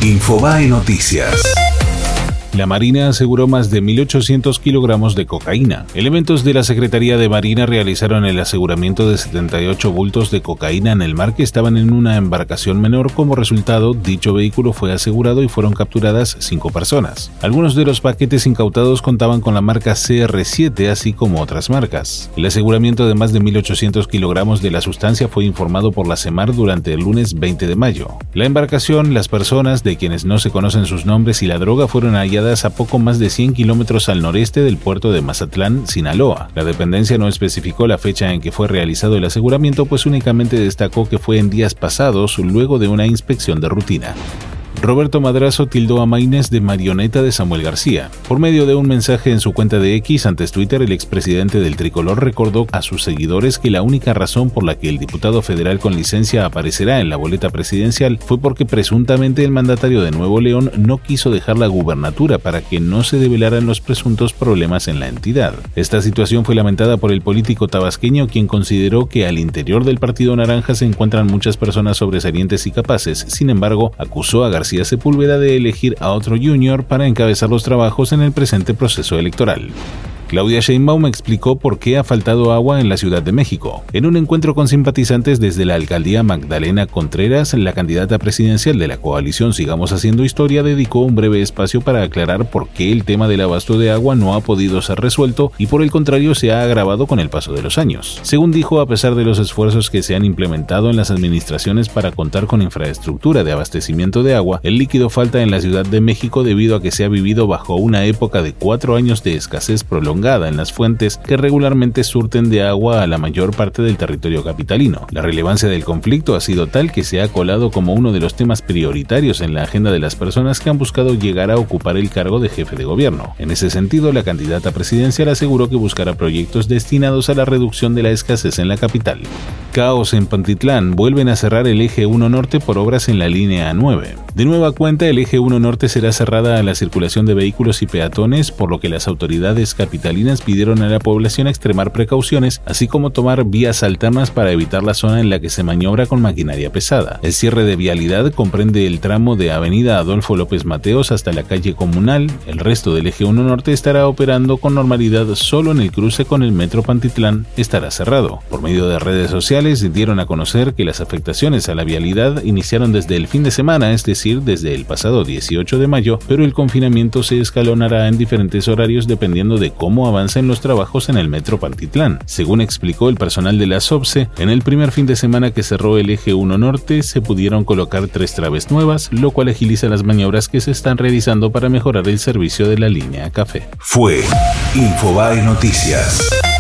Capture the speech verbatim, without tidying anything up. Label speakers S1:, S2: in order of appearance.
S1: Infobae Noticias. La Marina aseguró más de mil ochocientos kilogramos de cocaína. Elementos de la Secretaría de Marina realizaron el aseguramiento de setenta y ocho bultos de cocaína en el mar que estaban en una embarcación menor. Como resultado, dicho vehículo fue asegurado y fueron capturadas cinco personas. Algunos de los paquetes incautados contaban con la marca C R siete, así como otras marcas. El aseguramiento de más de mil ochocientos kilogramos de la sustancia fue informado por la SEMAR durante el lunes veinte de mayo. La embarcación, las personas, de quienes no se conocen sus nombres, y la droga fueron halladas a poco más de cien kilómetros al noreste del puerto de Mazatlán, Sinaloa. La dependencia no especificó la fecha en que fue realizado el aseguramiento, pues únicamente destacó que fue en días pasados, luego de una inspección de rutina. Roberto Madrazo tildó a Maynes de marioneta de Samuel García. Por medio de un mensaje en su cuenta de X, antes Twitter, el expresidente del Tricolor recordó a sus seguidores que la única razón por la que el diputado federal con licencia aparecerá en la boleta presidencial fue porque presuntamente el mandatario de Nuevo León no quiso dejar la gubernatura para que no se develaran los presuntos problemas en la entidad. Esta situación fue lamentada por el político tabasqueño, quien consideró que al interior del Partido Naranja se encuentran muchas personas sobresalientes y capaces. Sin embargo, acusó a García Sepúlveda de elegir a otro junior para encabezar los trabajos en el presente proceso electoral. Claudia Sheinbaum explicó por qué ha faltado agua en la Ciudad de México. En un encuentro con simpatizantes desde la alcaldía, Magdalena Contreras, la candidata presidencial de la coalición Sigamos Haciendo Historia, dedicó un breve espacio para aclarar por qué el tema del abasto de agua no ha podido ser resuelto y por el contrario se ha agravado con el paso de los años. Según dijo, a pesar de los esfuerzos que se han implementado en las administraciones para contar con infraestructura de abastecimiento de agua, el líquido falta en la Ciudad de México debido a que se ha vivido bajo una época de cuatro años de escasez prolongada en las fuentes que regularmente surten de agua a la mayor parte del territorio capitalino. La relevancia del conflicto ha sido tal que se ha colado como uno de los temas prioritarios en la agenda de las personas que han buscado llegar a ocupar el cargo de jefe de gobierno. En ese sentido, la candidata presidencial aseguró que buscará proyectos destinados a la reducción de la escasez en la capital. Caos en Pantitlán. Vuelven a cerrar el eje uno Norte por obras en la línea nueve. De nueva cuenta, el eje uno Norte será cerrada a la circulación de vehículos y peatones, por lo que las autoridades capitalinas pidieron a la población extremar precauciones, así como tomar vías alternas para evitar la zona en la que se maniobra con maquinaria pesada. El cierre de vialidad comprende el tramo de Avenida Adolfo López Mateos hasta la calle Comunal. El resto del eje uno Norte estará operando con normalidad, solo en el cruce con el Metro Pantitlán estará cerrado. Por medio de redes sociales dieron a conocer que las afectaciones a la vialidad iniciaron desde el fin de semana, es decir, desde el pasado dieciocho de mayo, pero el confinamiento se escalonará en diferentes horarios dependiendo de cómo avancen los trabajos en el Metro Pantitlán. Según explicó el personal de la SOPSE, en el primer fin de semana que cerró el eje uno Norte se pudieron colocar tres traves nuevas, lo cual agiliza las maniobras que se están realizando para mejorar el servicio de la línea Café.
S2: Fue Infobae Noticias.